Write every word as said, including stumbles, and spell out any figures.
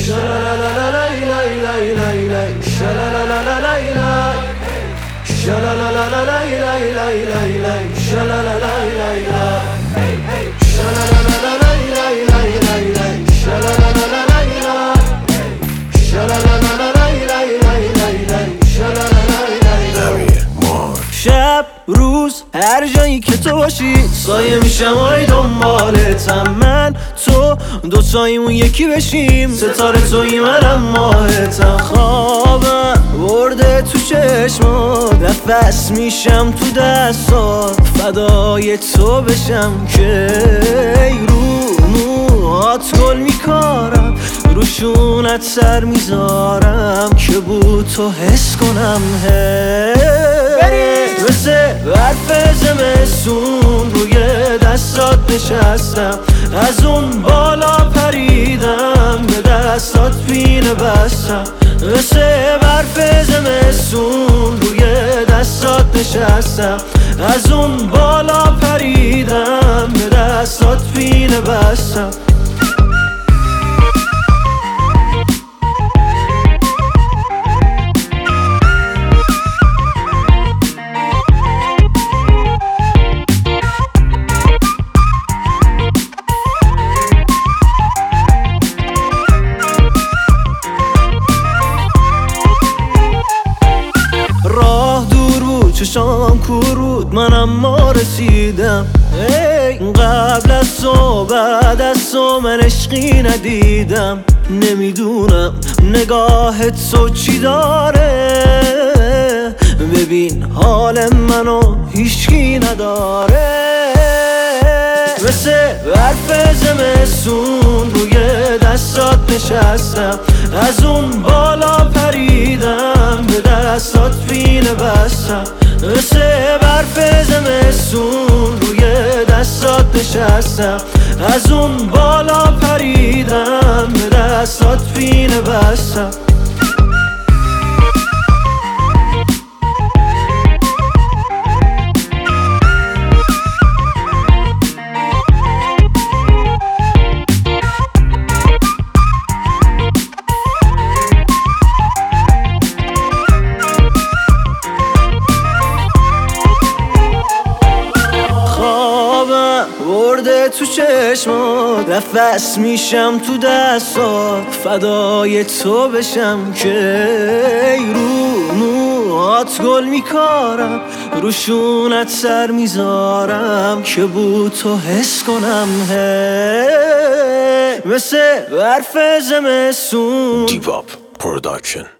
شب روز هر جایی که تو باشی سایه میشم آی دنبالتم، من تو دوتاییمون یکی بشیم، ستاره تویی منم ماهتم. خوابم برده تو چشمات، نفس میشم تو دستات، فدای تو بشم که رو موهات گل میکارم، روشونت سر میذارم که بود تو حس کنم. هی مثل برف زمستون روی دستات نشستم، از اون بالا پریدم به دستات پینه بستم. مثل برف زمستون روی دستات نشستم، از اون بالا پریدم به دستات پینه بستم. چشام کور بود من اما رسیدم، ای قبل از تو بعد از تو من عشقی ندیدم. نمیدونم نگاه تو چی داره، ببین حال منو هیچکی نداره. مثل برف زمستون روی دستات نشستم، از اون بالا پریدم به دستات پینه بستم. مثل برف زمستون روی دستات نشستم، از اون بالا پریدم به دستات پینه بستم. برده تو چشمات، نفس میشم تو دستات، فدای تو بشم که رو موهات گل میکارم، روشونت سر میذارم که بود تو حس کنم. هی مثل برف زمستون. دیپ آپ پروداکشن.